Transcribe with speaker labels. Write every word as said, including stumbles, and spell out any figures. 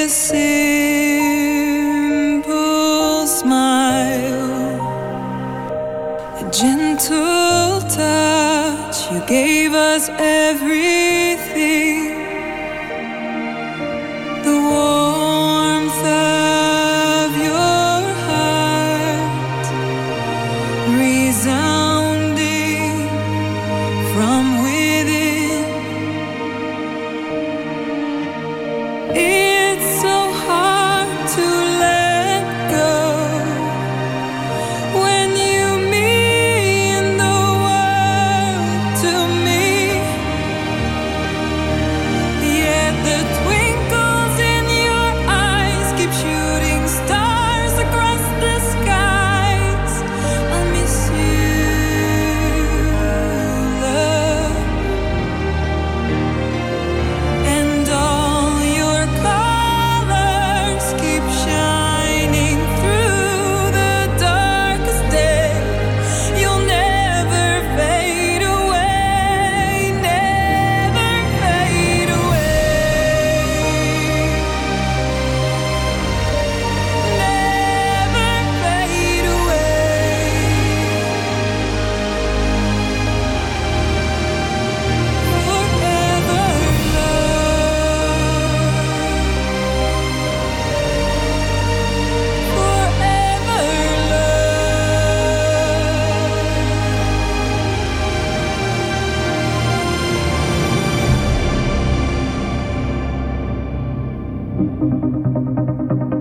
Speaker 1: a simple smile, a gentle touch. You gave us everything. The warmth of your heart, resounding from within. It's so hard to let go when you mean the world to me. Yet the twinkles in your eyes keep shooting stars across the skies. I miss you, love, and all your colors keep shining through the darkest day. You'll never fade away, never fade away, never fade away. Forever love, forever love.